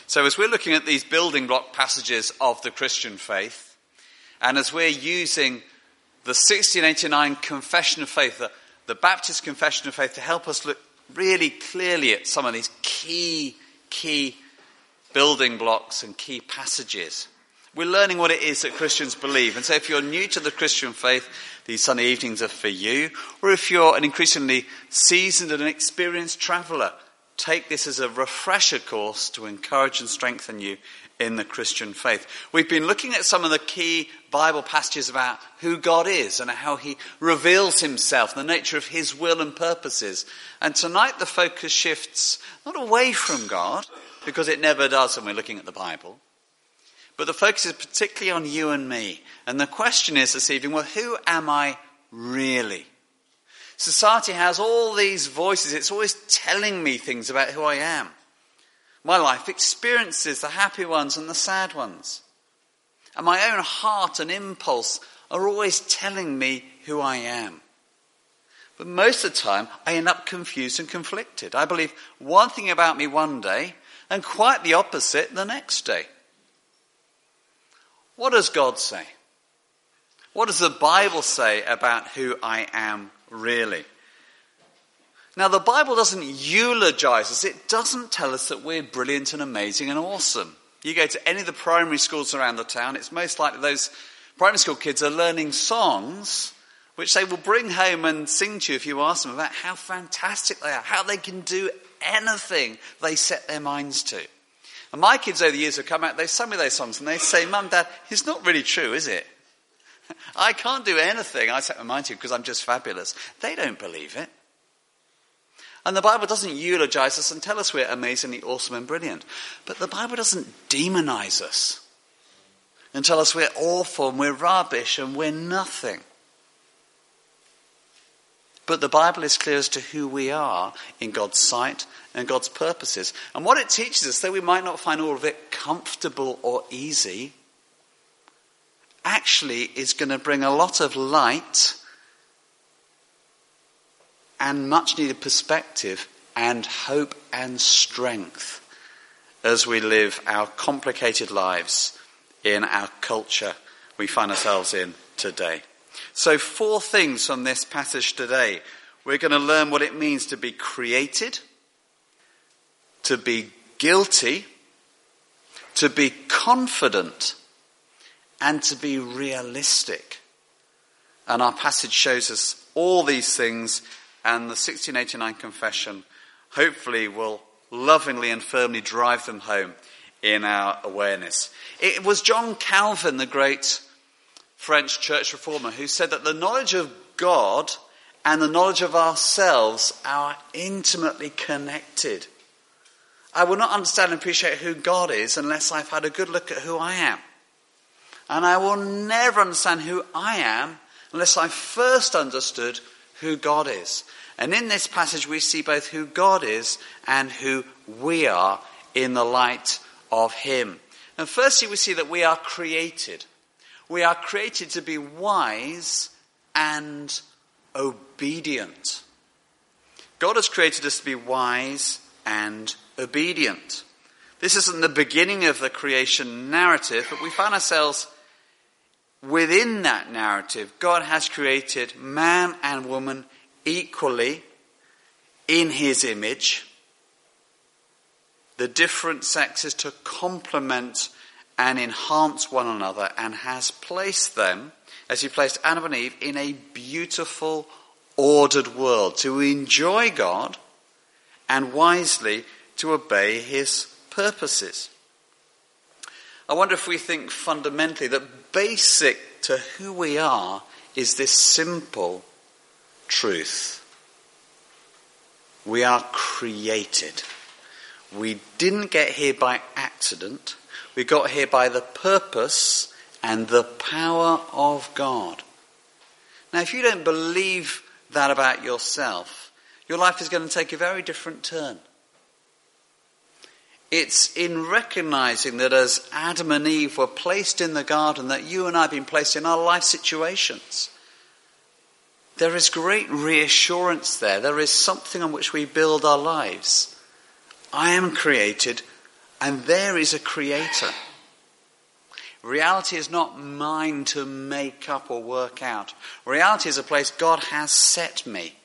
So as we're looking at these building block passages of the Christian faith, and as we're using the 1689 Confession of Faith, the Baptist Confession of Faith, to help us look really clearly at some of these key building blocks and key passages, we're learning what it is that Christians believe. And so if you're new to the Christian faith, these Sunday evenings are for you. Or if you're an increasingly seasoned and experienced traveller, take this as a refresher course to encourage and strengthen you in the Christian faith. We've been looking at some of the key Bible passages about who God is and how he reveals himself, the nature of his will and purposes. And tonight the focus shifts not away from God, because it never does when we're looking at the Bible, but the focus is particularly on you and me. And the question is this evening, well, who am I really? Society has all these voices. It's always telling me things about who I am. My life experiences, the happy ones and the sad ones. And my own heart and impulse are always telling me who I am. But most of the time, I end up confused and conflicted. I believe one thing about me one day and quite the opposite the next day. What does God say? What does the Bible say about who I am really? Now, the Bible doesn't eulogize us. It doesn't tell us that we're brilliant and amazing and awesome. You go to any of the primary schools around the town, it's most likely those primary school kids are learning songs which they will bring home and sing to you if you ask them about how fantastic they are, how they can do anything they set their minds to. And my kids over the years have come out, they've sung me those songs and they say, Mum, Dad, it's not really true, is it? I can't do anything I set my mind to because I'm just fabulous. They don't believe it. And the Bible doesn't eulogize us and tell us we're amazingly awesome and brilliant. But the Bible doesn't demonize us and tell us we're awful and we're rubbish and we're nothing. But the Bible is clear as to who we are in God's sight and God's purposes. And what it teaches us, though we might not find all of it comfortable or easy, actually is going to bring a lot of light and much needed perspective and hope and strength as we live our complicated lives in our culture we find ourselves in today. So 4 things from this passage today. We're going to learn what it means to be created, to be guilty, to be confident, and to be realistic. And our passage shows us all these things, and the 1689 Confession hopefully will lovingly and firmly drive them home in our awareness. It was John Calvin, the great French church reformer, who said that the knowledge of God and the knowledge of ourselves are intimately connected. I will not understand and appreciate who God is unless I've had a good look at who I am. And I will never understand who I am unless I first understood who God is. And in this passage we see both who God is and who we are in the light of him. And firstly we see that we are created. We are created to be wise and obedient. God has created us to be wise and obedient. This isn't the beginning of the creation narrative, but we find ourselves within that narrative. God has created man and woman equally in his image. The different sexes to complement and enhance one another, and has placed them, as he placed Adam and Eve, in a beautiful, ordered world to enjoy God and wisely to obey his purposes. I wonder if we think fundamentally that basic to who we are is this simple truth. We are created. We didn't get here by accident. We got here by the purpose and the power of God. Now, if you don't believe that about yourself, your life is going to take a very different turn. It's in recognizing that as Adam and Eve were placed in the garden, that you and I have been placed in our life situations. There is great reassurance there. There is something on which we build our lives. I am created And there is a creator. Reality is not mine to make up or work out. Reality is a place God has set me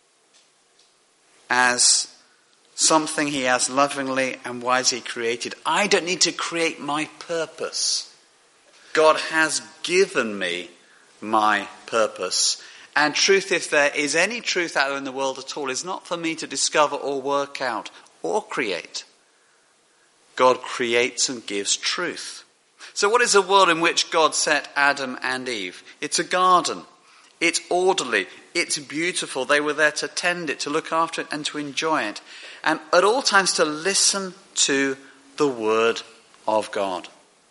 as something he has lovingly and wisely created. I don't need to create my purpose. God has given me my purpose. And truth, if there is any truth out there in the world at all, is not for me to discover or work out or create. God creates and gives truth. So what is the world in which God set Adam and Eve? It's a garden. It's orderly. It's beautiful. They were there to tend it, to look after it, and to enjoy it. And at all times to listen to the word of God.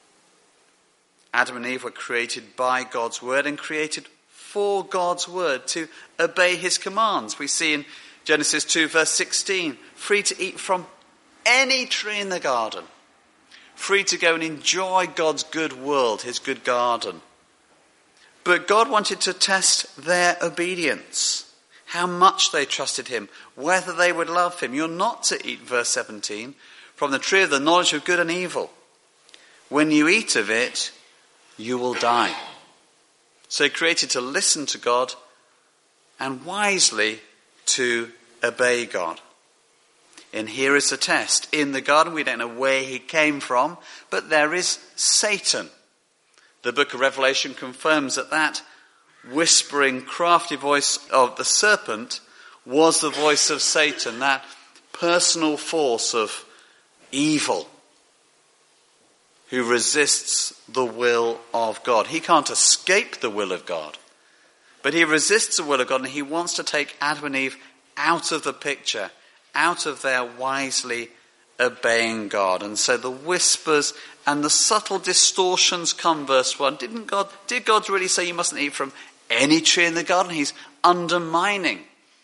Adam and Eve were created by God's word and created for God's word, to obey his commands. We see in Genesis 2 verse 16, free to eat from any tree in the garden. Free to go and enjoy God's good world, his good garden. But God wanted to test their obedience, how much they trusted him, whether they would love him. You're not to eat, verse 17, from the tree of the knowledge of good and evil. When you eat of it, you will die. So created to listen to God and wisely to obey God. And here is the test. In the garden, we don't know where he came from, but there is Satan. The book of Revelation confirms that whispering, crafty voice of the serpent was the voice of Satan, that personal force of evil who resists the will of God. He can't escape the will of God, but he resists the will of God, and he wants to take Adam and Eve out of the picture, out of their wisely obeying God. And so the whispers and the subtle distortions come, verse 1. Did God really say you mustn't eat from any tree in the garden? He's undermining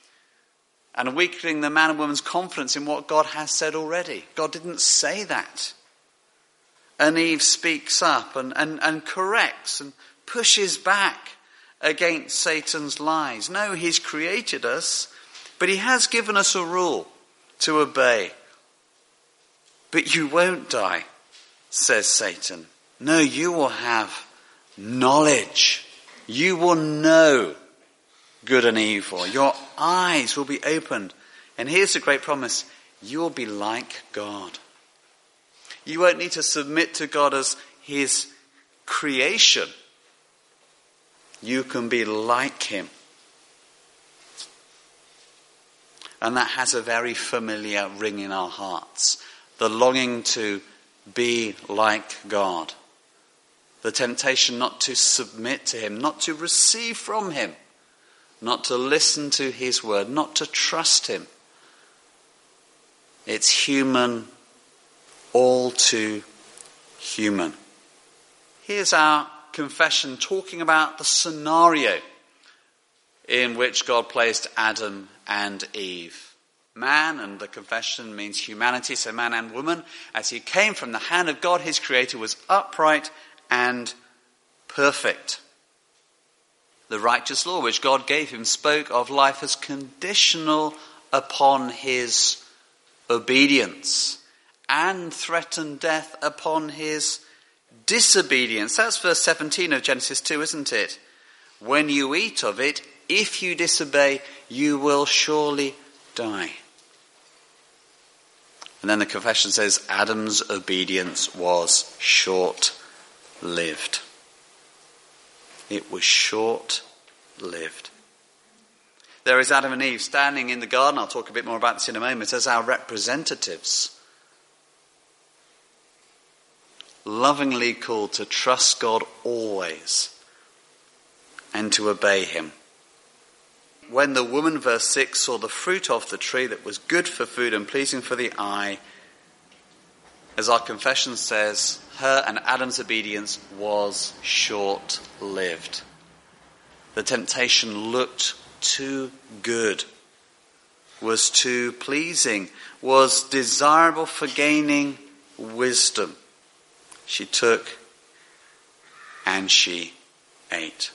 and weakening the man and woman's confidence in what God has said already. God didn't say that. And Eve speaks up and corrects and pushes back against Satan's lies. No, he's created us, but he has given us a rule to obey. But you won't die, says Satan. No, you will have knowledge. You will know good and evil. Your eyes will be opened. And here's the great promise. You will be like God. You won't need to submit to God as his creation. You can be like him. And that has a very familiar ring in our hearts. The longing to be like God. The temptation not to submit to him, not to receive from him, not to listen to his word, not to trust him. It's human, all too human. Here's our confession talking about the scenario in which God placed Adam and Eve. Man, and the confession means humanity, so man and woman, as he came from the hand of God, his creator, was upright and perfect. The righteous law which God gave him spoke of life as conditional upon his obedience and threatened death upon his disobedience. That's verse 17 of Genesis 2, isn't it? When you eat of it, if you disobey, you will surely die. And then the confession says Adam's obedience was short-lived. It was short-lived. There is Adam and Eve standing in the garden. I'll talk a bit more about this in a moment, as our representatives. Lovingly called to trust God always and to obey him. When the woman, verse 6, saw the fruit of the tree that was good for food and pleasing for the eye, as our confession says, her and Adam's obedience was short-lived. The temptation looked too good, was too pleasing, was desirable for gaining wisdom. She took and she ate.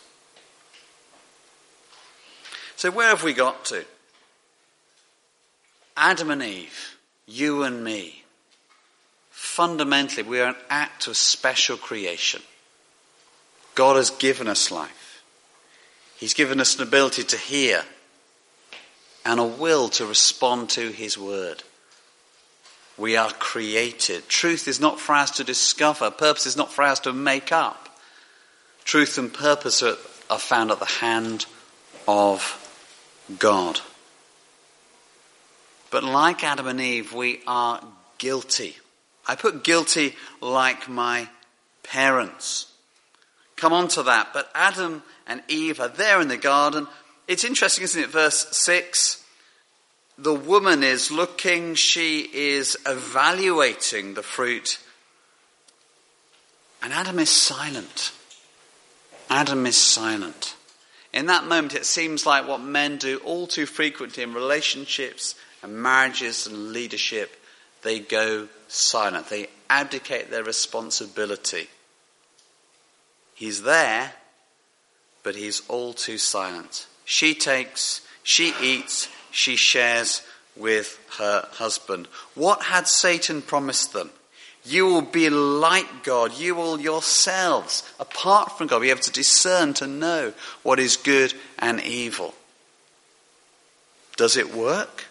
So where have we got to? Adam and Eve, you and me, fundamentally we are an act of special creation. God has given us life. He's given us an ability to hear and a will to respond to his word. We are created. Truth is not for us to discover. Purpose is not for us to make up. Truth and purpose are found at the hand of God. But like Adam and Eve, we are guilty. I put guilty like my parents. Come on to that. But Adam and Eve are there in the garden. It's interesting, isn't it? Verse 6. The woman is looking, she is evaluating the fruit. And Adam is silent. Adam is silent. In that moment, it seems like what men do all too frequently in relationships and marriages and leadership. They go silent. They abdicate their responsibility. He's there, but he's all too silent. She takes, she eats, she shares with her husband. What had Satan promised them? You will be like God. You will yourselves, apart from God, be able to discern, to know what is good and evil. Does it work?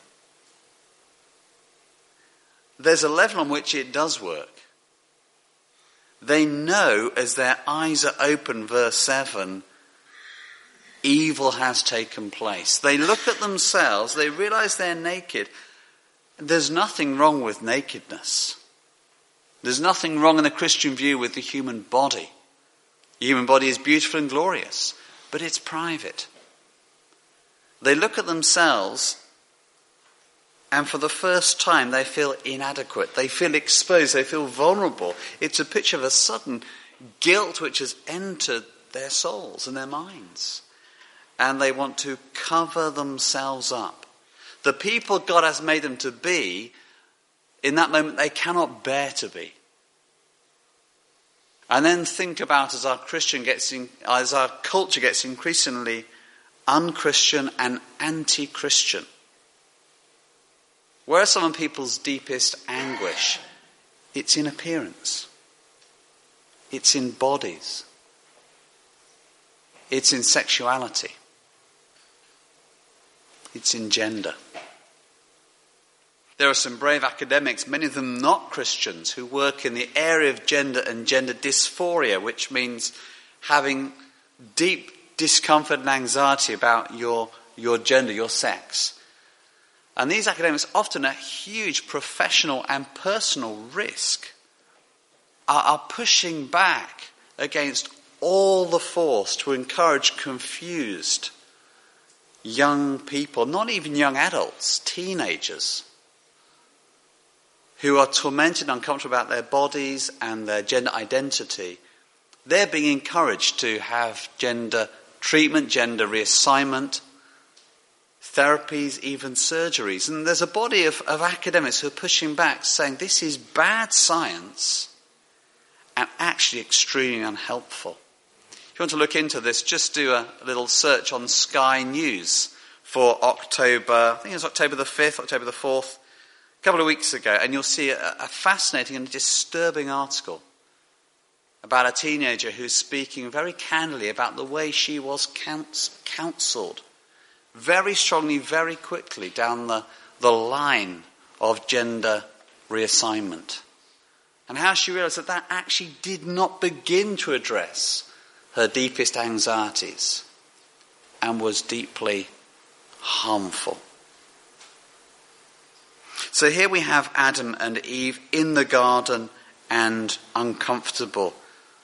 There's a level on which it does work. They know as their eyes are open, verse 7, evil has taken place. They look at themselves, they realize they're naked. There's nothing wrong with nakedness. There's nothing wrong in the Christian view with the human body. The human body is beautiful and glorious, but it's private. They look at themselves, and for the first time they feel inadequate. They feel exposed. They feel vulnerable. It's a picture of a sudden guilt which has entered their souls and their minds. And they want to cover themselves up. The people God has made them to be, in that moment they cannot bear to be. And then think about as our culture gets increasingly unchristian and anti-Christian. Where are some of people's deepest anguish? It's in appearance. It's in bodies. It's in sexuality. It's in gender. There are some brave academics, many of them not Christians, who work in the area of gender and gender dysphoria, which means having deep discomfort and anxiety about your gender, your sex. And these academics, often at huge professional and personal risk, are pushing back against all the force to encourage confused young people, not even young adults, teenagers, who are tormented and uncomfortable about their bodies and their gender identity. They're being encouraged to have gender treatment, gender reassignment, therapies, even surgeries. And there's a body of academics who are pushing back, saying this is bad science and actually extremely unhelpful. If you want to look into this, just do a little search on Sky News for October, I think it was October the 5th, October the 4th, a couple of weeks ago, and you'll see a fascinating and disturbing article about a teenager who's speaking very candidly about the way she was counselled very strongly, very quickly down the line of gender reassignment. And how she realised that actually did not begin to address her deepest anxieties and was deeply harmful. So here we have Adam and Eve in the garden and uncomfortable.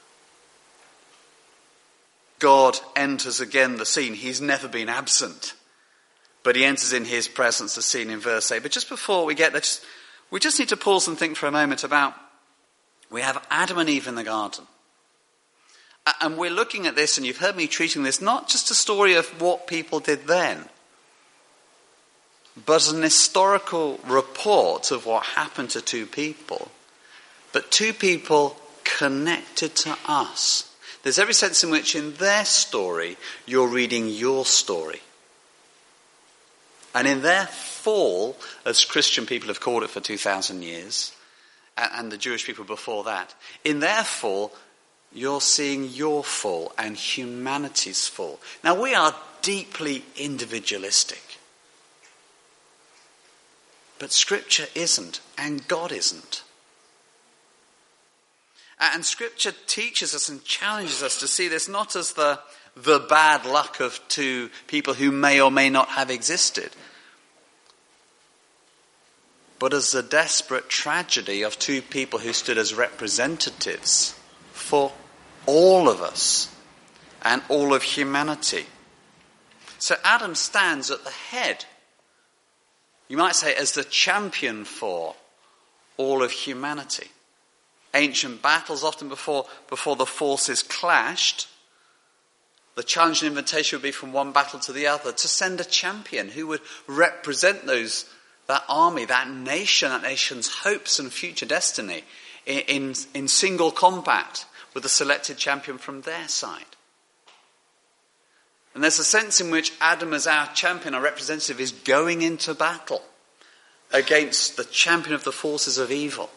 God enters again the scene. He's never been absent. But he enters in his presence, the scene in verse 8. But just before we get there, we just need to pause and think for a moment about, we have Adam and Eve in the garden. And we're looking at this, and you've heard me treating this not just a story of what people did then, but an historical report of what happened to two people. But two people connected to us. There's every sense in which in their story, you're reading your story. And in their fall, as Christian people have called it for 2,000 years, and the Jewish people before that. In their fall, you're seeing your fall and humanity's fall. Now, we are deeply individualistic. But Scripture isn't, and God isn't. And Scripture teaches us and challenges us to see this not as the bad luck of two people who may or may not have existed, but as the desperate tragedy of two people who stood as representatives for all of us and all of humanity. So Adam stands at the head, you might say, as the champion for all of humanity. Ancient battles, often before the forces clashed, the challenge and invitation would be from one battle to the other to send a champion who would represent that army, that nation's hopes and future destiny in single combat with a selected champion from their side. And there's a sense in which Adam, as our champion, our representative, is going into battle against the champion of the forces of evil.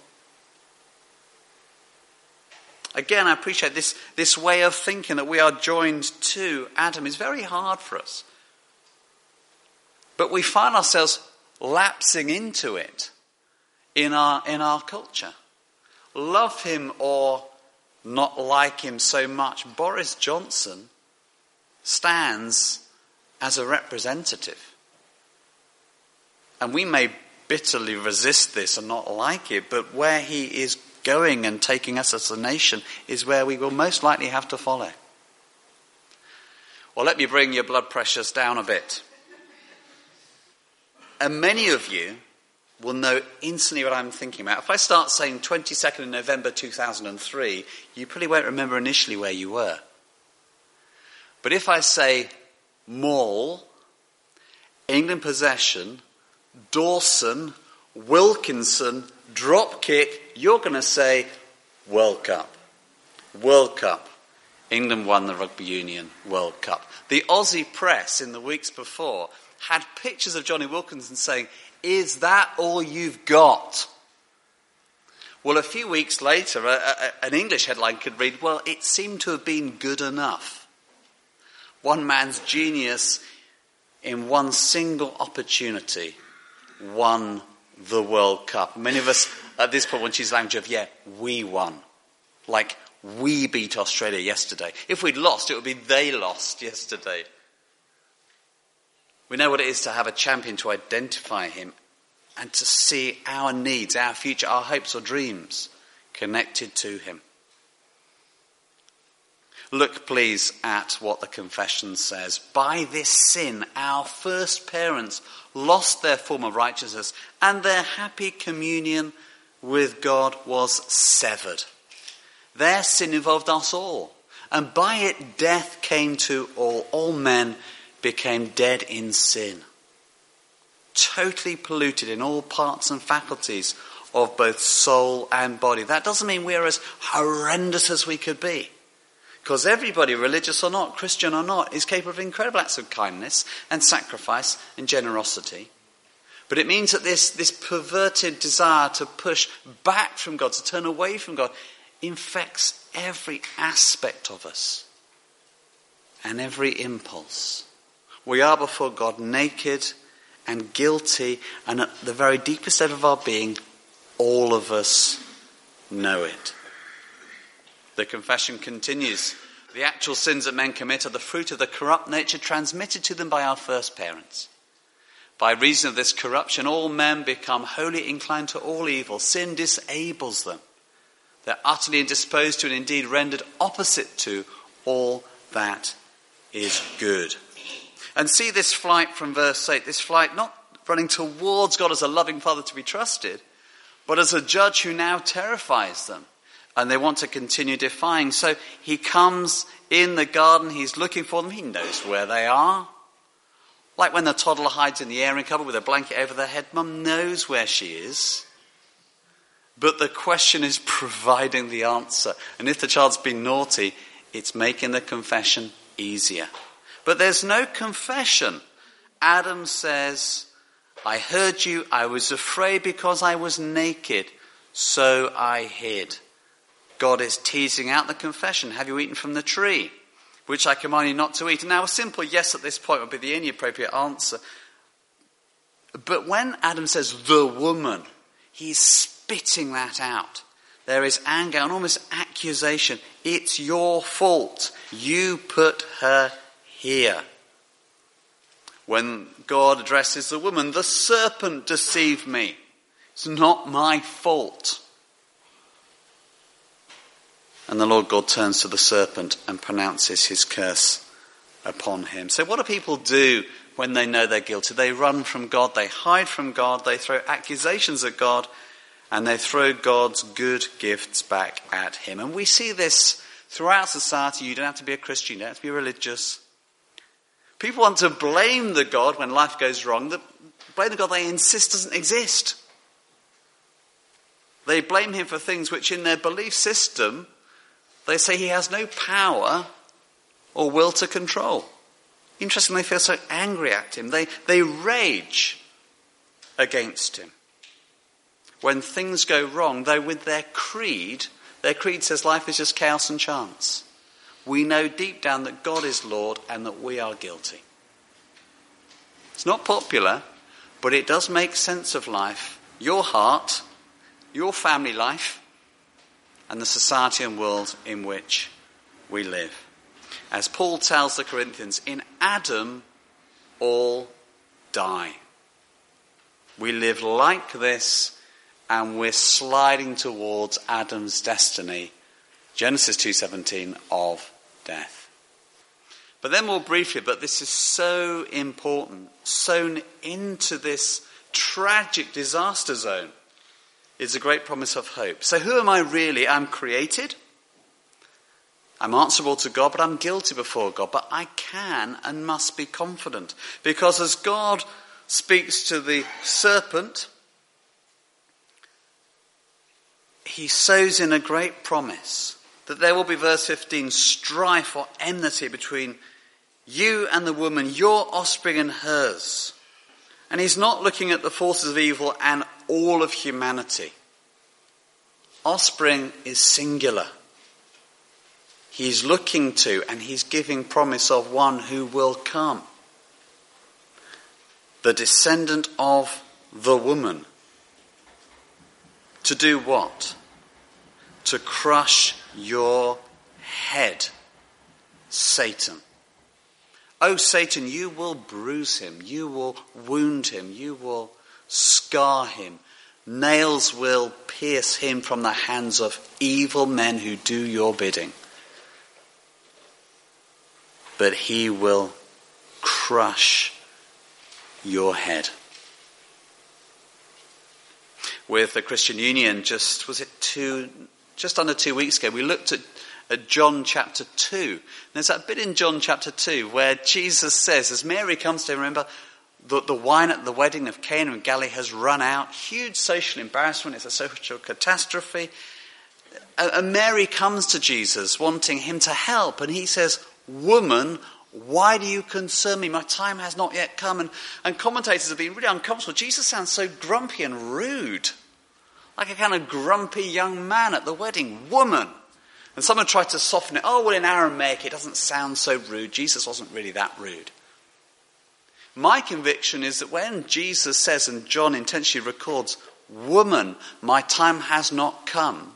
Again, I appreciate this way of thinking that we are joined to Adam is very hard for us. But we find ourselves lapsing into it in our culture. Love him or not like him so much, Boris Johnson stands as a representative. And we may bitterly resist this and not like it, but where he is going and taking us as a nation is where we will most likely have to follow. Well, let me bring your blood pressures down a bit. And many of you will know instantly what I'm thinking about. If I start saying 22nd of November 2003, you probably won't remember initially where you were. But if I say Maul, England possession, Dawson, Wilkinson, drop kick, you're going to say World Cup. World Cup. England won the Rugby Union World Cup. The Aussie press in the weeks before had pictures of Johnny Wilkinson saying, "Is that all you've got?" Well, a few weeks later, an English headline could read, "Well, it seemed to have been good enough." One man's genius in one single opportunity won the World Cup. Many of us at this point want to use language of, we won. Like, we beat Australia yesterday. If we'd lost, it would be they lost yesterday. We know what it is to have a champion, to identify him, and to see our needs, our future, our hopes or dreams connected to him. Look, please, at what the confession says. By this sin, our first parents lost their form of righteousness, and their happy communion with God was severed. Their sin involved us all, and by it death came to all. All men became dead in sin, totally polluted in all parts and faculties of both soul and body. That doesn't mean we're as horrendous as we could be. Because everybody, religious or not, Christian or not, is capable of incredible acts of kindness and sacrifice and generosity. But it means that this perverted desire to push back from God, to turn away from God, infects every aspect of us and every impulse. We are before God naked and guilty, and at the very deepest level of our being, all of us know it. The confession continues. The actual sins that men commit are the fruit of the corrupt nature transmitted to them by our first parents. By reason of this corruption, all men become wholly inclined to all evil. Sin disables them. They're utterly indisposed to and indeed rendered opposite to all that is good. And see this flight from verse 8, this flight not running towards God as a loving Father to be trusted, but as a judge who now terrifies them. And they want to continue defying. So he comes in the garden, he's looking for them, he knows where they are. Like when the toddler hides in the airing cupboard with a blanket over their head, Mum knows where she is. But the question is providing the answer. And if the child's been naughty, it's making the confession easier. But there's no confession. Adam says, I heard you, I was afraid because I was naked, so I hid. God is teasing out the confession. Have you eaten from the tree, which I command you not to eat? And now a simple yes at this point would be the only appropriate answer. But when Adam says the woman, he's spitting that out. There is anger and almost accusation. It's your fault. You put her here. When God addresses the woman, the serpent deceived me. It's not my fault. And the Lord God turns to the serpent and pronounces his curse upon him. So what do people do when they know they're guilty? They run from God, they hide from God, they throw accusations at God, and they throw God's good gifts back at him. And we see this throughout society. You don't have to be a Christian, you don't have to be religious. People want to blame the God when life goes wrong. Blame the God they insist doesn't exist. They blame him for things which in their belief system, they say he has no power or will to control. Interestingly, they feel so angry at him. They rage against him. When things go wrong, though with their creed says life is just chaos and chance. We know deep down that God is Lord and that we are guilty. It's not popular, but it does make sense of life, your heart, your family life, and the society and world in which we live. As Paul tells the Corinthians, in Adam all die. We live like this, and we're sliding towards Adam's destiny, Genesis 2:17, of death. But then more briefly, but this is so important, sown into this tragic disaster zone, is a great promise of hope. So who am I really? I'm created. I'm answerable to God, but I'm guilty before God. But I can and must be confident. Because as God speaks to the serpent, he sows in a great promise that there will be, verse 15, strife or enmity between you and the woman, your offspring and hers. And he's not looking at the forces of evil and all of humanity. Offspring is singular. He's looking to and he's giving promise of one who will come. The descendant of the woman. To do what? To crush your head, Satan. Oh, Satan, you will bruise him, you will wound him, you will scar him. Nails will pierce him from the hands of evil men who do your bidding. But he will crush your head. With the Christian Union, just under 2 weeks ago, we looked at John chapter 2. There's that bit in John chapter 2 where Jesus says, as Mary comes to him, remember, the wine at the wedding of Cana in Galilee has run out. Huge social embarrassment. It's a social catastrophe. And Mary comes to Jesus wanting him to help. And he says, woman, why do you concern me? My time has not yet come. And commentators have been really uncomfortable. Jesus sounds so grumpy and rude. Like a kind of grumpy young man at the wedding. Woman. And someone tried to soften it. Oh, well, in Aramaic, it doesn't sound so rude. Jesus wasn't really that rude. My conviction is that when Jesus says, and John intentionally records, woman, my time has not come,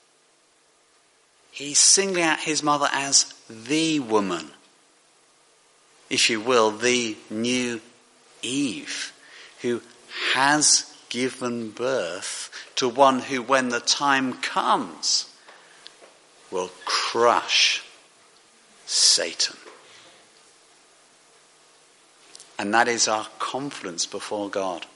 he's singling out his mother as the woman. If you will, the new Eve, who has given birth to one who, when the time comes, will crush Satan. And that is our confidence before God.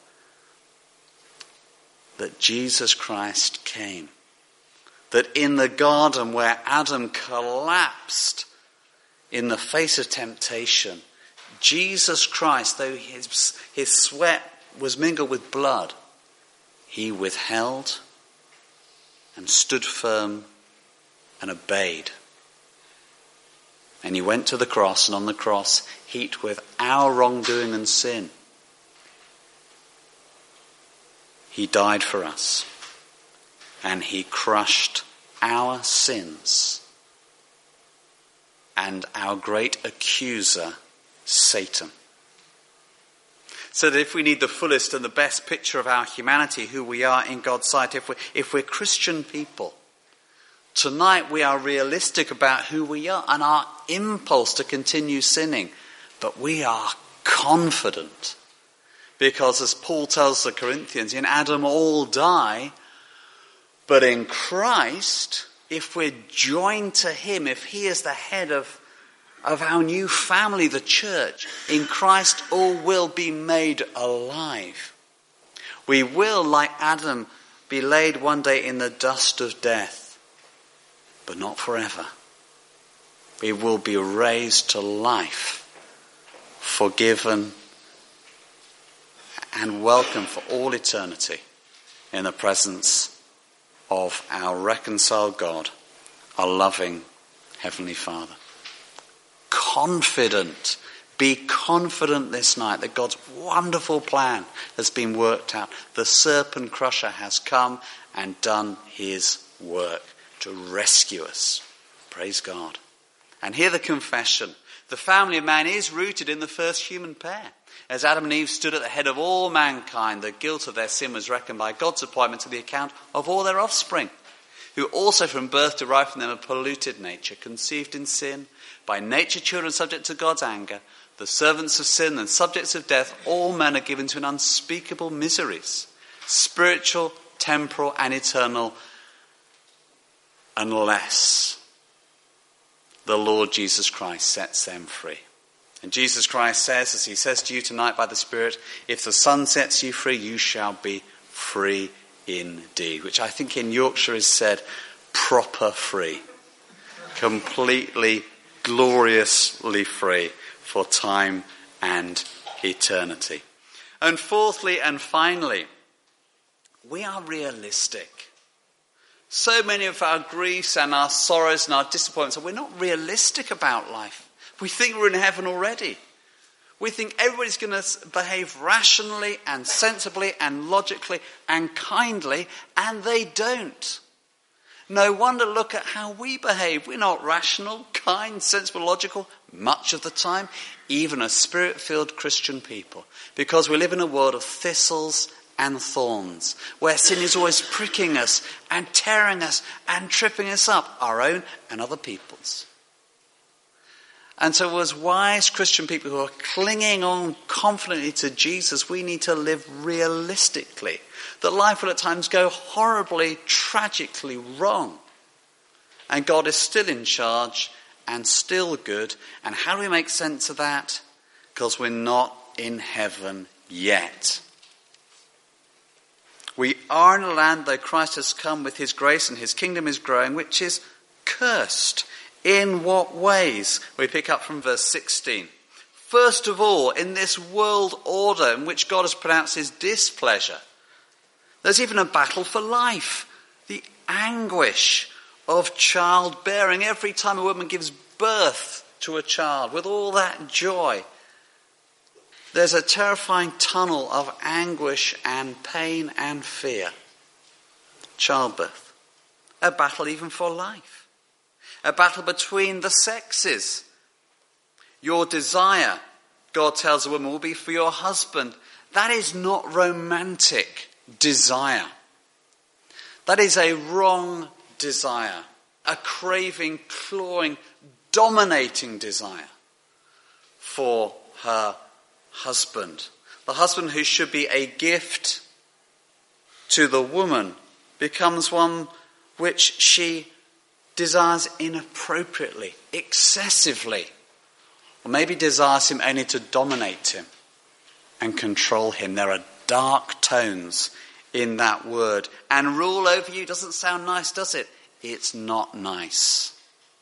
That Jesus Christ came. That in the garden where Adam collapsed in the face of temptation, Jesus Christ, though his sweat was mingled with blood, he withheld and stood firm and obeyed. And he went to the cross, and on the cross, heaped with our wrongdoing and sin, he died for us. and he crushed our sins and our great accuser, Satan. So that if we need the fullest and the best picture of our humanity, who we are in God's sight, if we're Christian people, tonight we are realistic about who we are and our impulse to continue sinning. But we are confident because, as Paul tells the Corinthians, in Adam all die, but in Christ, if we're joined to him, if he is the head of our new family, the church, in Christ all will be made alive. We will, like Adam, be laid one day in the dust of death, but not forever. We will be raised to life, forgiven and welcome for all eternity in the presence of our reconciled God, our loving Heavenly Father. Confident. Be confident this night that God's wonderful plan has been worked out. The serpent crusher has come and done his work to rescue us. Praise God. And hear the confession. The family of man is rooted in the first human pair. As Adam and Eve stood at the head of all mankind, the guilt of their sin was reckoned by God's appointment to the account of all their offspring, who also from birth derive from them a polluted nature, conceived in sin, by nature children subject to God's anger, the servants of sin and subjects of death. All men are given to an unspeakable miseries, spiritual, temporal and eternal, unless the Lord Jesus Christ sets them free. And Jesus Christ says, as he says to you tonight by the Spirit, if the Son sets you free, you shall be free indeed. Which I think in Yorkshire is said, proper free. Completely, gloriously free for time and eternity. And fourthly and finally, we are realistic. So many of our griefs and our sorrows and our disappointments, we're not realistic about life. We think we're in heaven already. We think everybody's going to behave rationally and sensibly and logically and kindly, and they don't. No wonder, look at how we behave. We're not rational, kind, sensible, logical much of the time, even as spirit-filled Christian people, because we live in a world of thistles and thorns, where sin is always pricking us and tearing us and tripping us up, our own and other people's. And so as wise Christian people who are clinging on confidently to Jesus, we need to live realistically. That life will at times go horribly, tragically wrong. And God is still in charge and still good. And how do we make sense of that? Because we're not in heaven yet. We are in a land, though Christ has come with his grace and his kingdom is growing, which is cursed. In what ways? We pick up from verse 16. First of all, in this world order in which God has pronounced his displeasure, there's even a battle for life. The anguish of childbearing. Every time a woman gives birth to a child, with all that joy, there's a terrifying tunnel of anguish and pain and fear. Childbirth. A battle even for life. A battle between the sexes. Your desire, God tells a woman, will be for your husband. That is not romantic desire. That is a wrong desire. A craving, clawing, dominating desire for her husband. The husband who should be a gift to the woman becomes one which she desires inappropriately, excessively, or maybe desires him only to dominate him and control him. There are dark tones in that word. And rule over you doesn't sound nice, does it? It's not nice.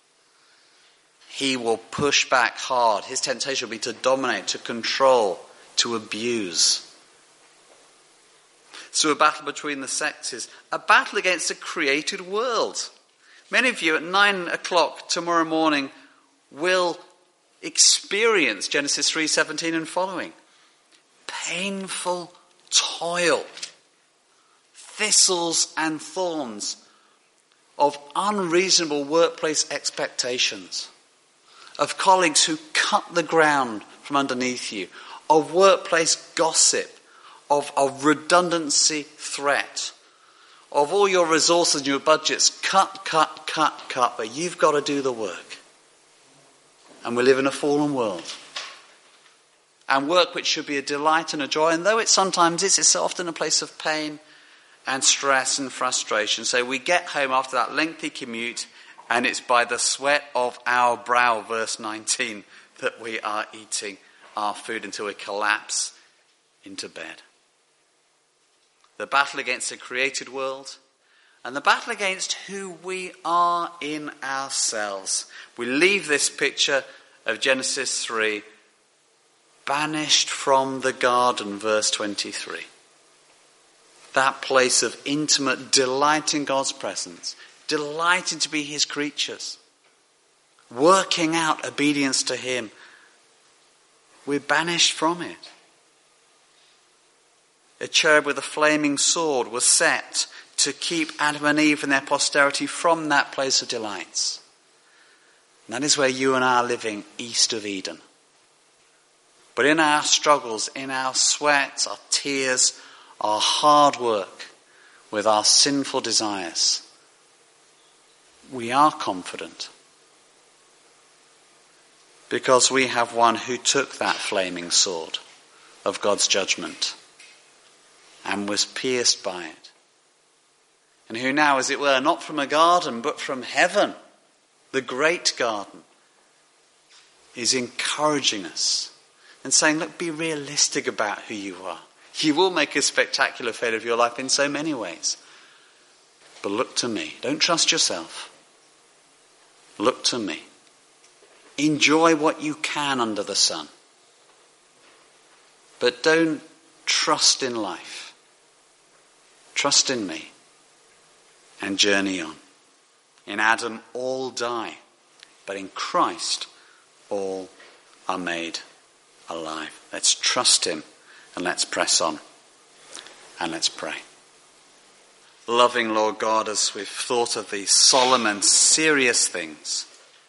He will push back hard. His temptation will be to dominate, to control, to abuse. So a battle between the sexes, a battle against a created world. Many of you at 9 o'clock tomorrow morning will experience Genesis 3:17 and following. Painful toil, thistles and thorns, of unreasonable workplace expectations, of colleagues who cut the ground from underneath you, of workplace gossip, of redundancy threat, of all your resources and your budgets cut, but you've got to do the work. And we live in a fallen world. And work which should be a delight and a joy, and though it sometimes is, it's often a place of pain and stress and frustration. So we get home after that lengthy commute, and it's by the sweat of our brow, verse 19, that we are eating our food until we collapse into bed. The battle against the created world, and the battle against who we are in ourselves. We leave this picture of Genesis 3, banished from the garden, verse 23. That place of intimate delight in God's presence, delighting to be his creatures, working out obedience to him. We're banished from it. A cherub with a flaming sword was set to keep Adam and Eve and their posterity from that place of delights. And that is where you and I are living, east of Eden. But in our struggles, in our sweat, our tears, our hard work with our sinful desires, we are confident. Because we have one who took that flaming sword of God's judgment and was pierced by it. And who now, as it were, not from a garden, but from heaven, the great garden, is encouraging us and saying, look, be realistic about who you are. You will make a spectacular failure of your life in so many ways. But look to me. Don't trust yourself. Look to me. Enjoy what you can under the sun. But don't trust in life. Trust in me. And journey on. In Adam, all die. But in Christ, all are made alive. Let's trust him. And let's press on. And let's pray. Loving Lord God, as we've thought of these solemn and serious things,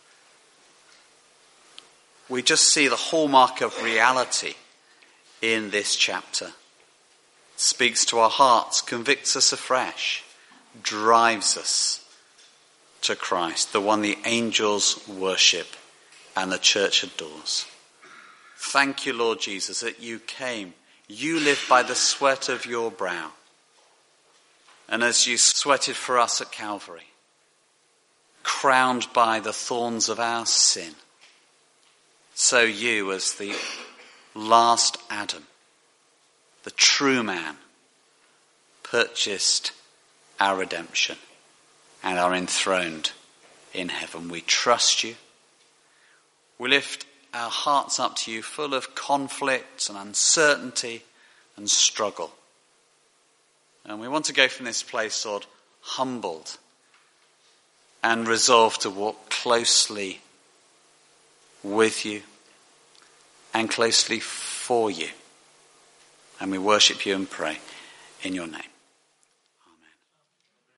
we just see the hallmark of reality in this chapter. It speaks to our hearts, convicts us afresh, drives us to Christ, the one the angels worship and the church adores. Thank you, Lord Jesus, that you came. You lived by the sweat of your brow. And as you sweated for us at Calvary, crowned by the thorns of our sin, so you, as the last Adam, the true man, purchased our redemption and are enthroned in heaven. We trust you. We lift our hearts up to you, full of conflict and uncertainty and struggle. And we want to go from this place, Lord, humbled and resolved to walk closely with you and closely for you. And we worship you and pray in your name.